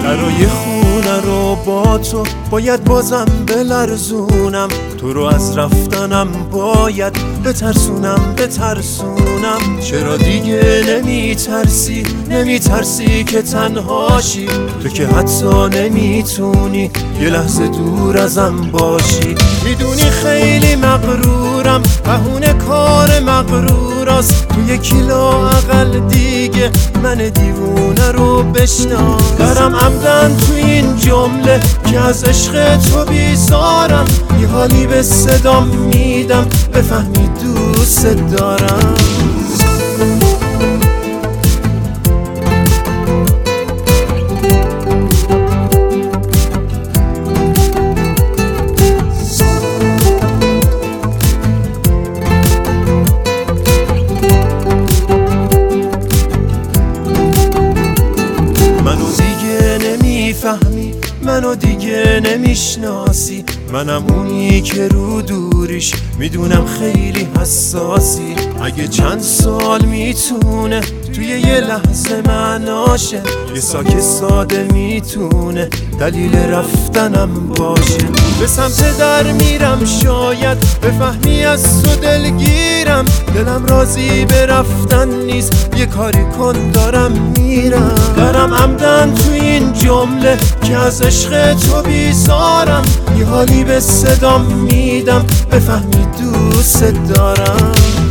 درای خونه رو با تو باید بازم بلرزونم، تو رو از رفتنم باید بترسونم. چرا دیگه نمیترسی که تنهاشی؟ تو که حتی نمیتونی یه لحظه دور ازم باشی. میدونی خیلی مغرورم، بهونه کار مغروراست. تو 1 کیلو اقل دیگه من دیوونه رو بشناس. دارم عمدن تو این جمله که از عشق تو بیزارم، یه حالی به صدام میدم بفهمی دوست دارم. منو دیگه نمیشناسی، منم اونی که رو دوریش میدونم خیلی حساسی. اگه چند سال میتونه توی یه لحظه معناشه، یه ساک ساده میتونه دلیل رفتنم باشه. به سمت در میرم شاید بفهمی از تو دلگیرم، دلم راضی به رفتن نیست، یه کاری کن دارم میرم. دارم عمدن تو این جمله که از عشق تو بیزارم، یه حالی به صدام میدم بفهمی دوست دارم.